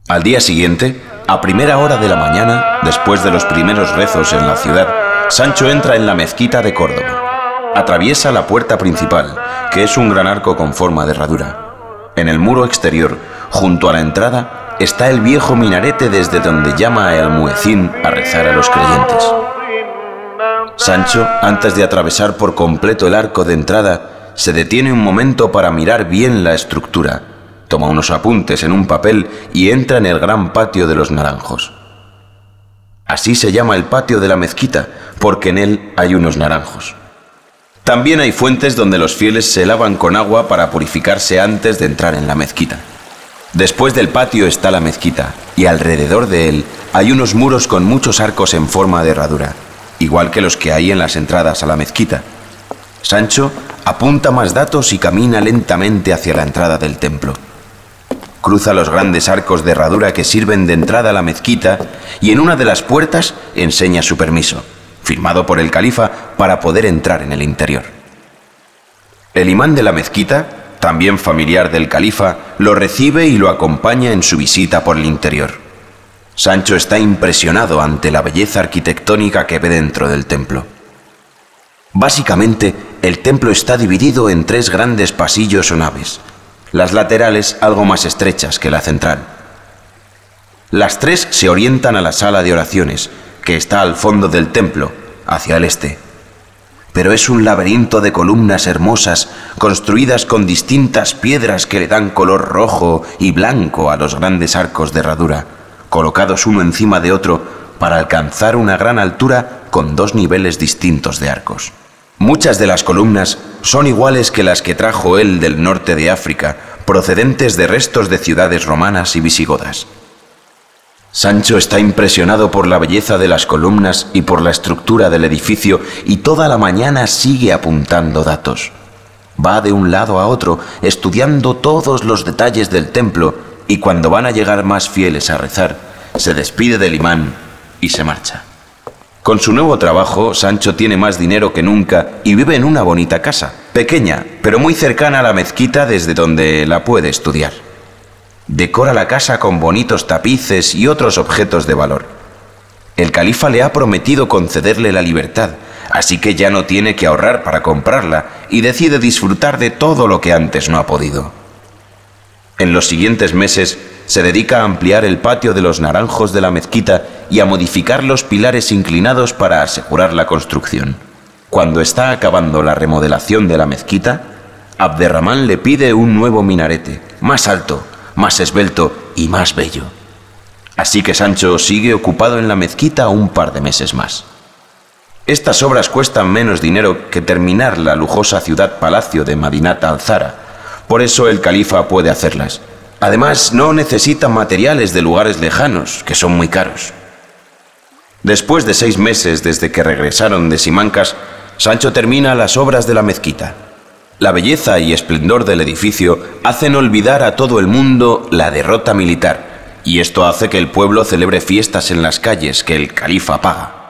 Al día siguiente, a primera hora de la mañana, después de los primeros rezos en la ciudad, Sancho entra en la mezquita de Córdoba. Atraviesa la puerta principal, que es un gran arco con forma de herradura. En el muro exterior, junto a la entrada, está el viejo minarete desde donde llama el muecín a rezar a los creyentes. Sancho, antes de atravesar por completo el arco de entrada, se detiene un momento para mirar bien la estructura, toma unos apuntes en un papel y entra en el gran patio de los naranjos. Así se llama el patio de la mezquita, porque en él hay unos naranjos. También hay fuentes donde los fieles se lavan con agua para purificarse antes de entrar en la mezquita. Después del patio está la mezquita, y alrededor de él hay unos muros con muchos arcos en forma de herradura, igual que los que hay en las entradas a la mezquita. Sancho apunta más datos y camina lentamente hacia la entrada del templo. Cruza los grandes arcos de herradura que sirven de entrada a la mezquita y en una de las puertas enseña su permiso, firmado por el califa para poder entrar en el interior. El imán de la mezquita, también familiar del califa, lo recibe y lo acompaña en su visita por el interior. Sancho está impresionado ante la belleza arquitectónica que ve dentro del templo. Básicamente, el templo está dividido en 3 grandes pasillos o naves, las laterales algo más estrechas que la central. Las 3 se orientan a la sala de oraciones, que está al fondo del templo, hacia el este. Pero es un laberinto de columnas hermosas, construidas con distintas piedras que le dan color rojo y blanco a los grandes arcos de herradura, colocados uno encima de otro para alcanzar una gran altura con 2 niveles distintos de arcos. Muchas de las columnas son iguales que las que trajo él del norte de África, procedentes de restos de ciudades romanas y visigodas. Sancho está impresionado por la belleza de las columnas y por la estructura del edificio y toda la mañana sigue apuntando datos. Va de un lado a otro estudiando todos los detalles del templo y cuando van a llegar más fieles a rezar, se despide del imán y se marcha. Con su nuevo trabajo, Sancho tiene más dinero que nunca y vive en una bonita casa, pequeña, pero muy cercana a la mezquita desde donde la puede estudiar. Decora la casa con bonitos tapices y otros objetos de valor. El califa le ha prometido concederle la libertad, así que ya no tiene que ahorrar para comprarla y decide disfrutar de todo lo que antes no ha podido. En los siguientes meses se dedica a ampliar el patio de los naranjos de la mezquita y a modificar los pilares inclinados para asegurar la construcción. Cuando está acabando la remodelación de la mezquita, Abderramán le pide un nuevo minarete, más alto, más esbelto y más bello. Así que Sancho sigue ocupado en la mezquita un par de meses más. Estas obras cuestan menos dinero que terminar la lujosa ciudad-palacio de Madinat al-Zara. Por eso el califa puede hacerlas. Además, no necesita materiales de lugares lejanos, que son muy caros. Después de 6 meses desde que regresaron de Simancas, Sancho termina las obras de la mezquita. La belleza y esplendor del edificio hacen olvidar a todo el mundo la derrota militar, y esto hace que el pueblo celebre fiestas en las calles que el califa paga.